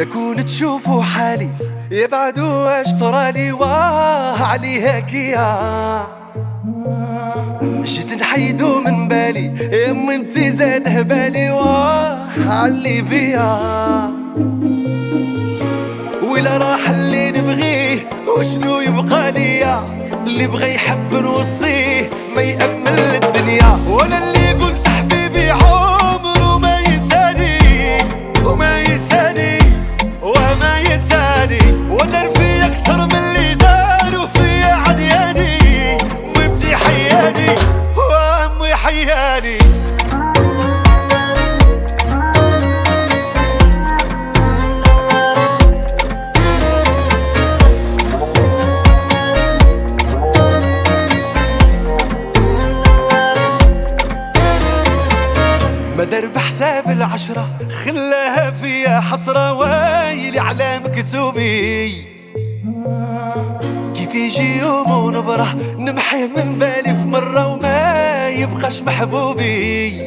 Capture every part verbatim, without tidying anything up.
يكون تشوفوا حالي يبعدوا واش صرالي واه علي هكيا جيت نحيدو من بالي يا امي انتي زاد هبالي واه علي بيا ولا راح اللي نبغيه وشنو يبقى ليا اللي بغى يحب نوصيه ما يأمل الدنيا وانا اللي قلت حبيبي عمره ما يساني وما يساني وما يساني ودار فيا اكثر من اللي داروا فيا عدياني مبتي حياني وامي حياني مدار بحساب العشرة خلاها فيا حسرة وايلي على مكتوبي كيف يجي يوم ونبره نمحيه من بالي في مرة وما يبقاش محبوبي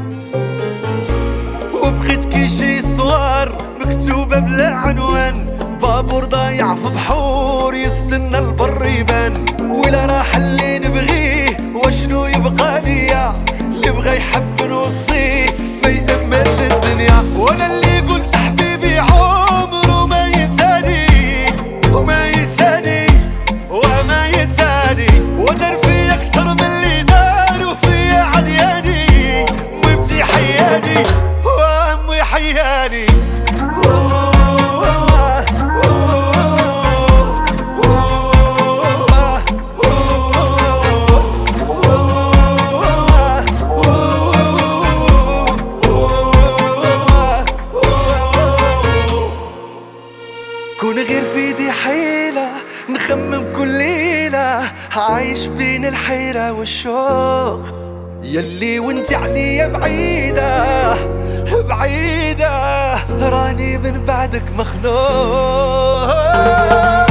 وبقيت كي شي صور مكتوبة بلا عنوان بابور ضايع في بحور يستنى البر يبان ولا راح اللي نبغيه وشنو يبقى ليا اللي بغى يحب نوصيه ما يأمل الدنيا وانا اللي قلت حبيبي عمره ما يساني وما يساني وما يساني ودار فيا اكثر من اللي داروا فيا عدياني مبتي حياني وامي حياني كون غير في دي حيلة نخمم كل ليلة عايش بين الحيرة والشوق يلي وانت عليا بعيدة بعيدة راني من بعدك مخنوق.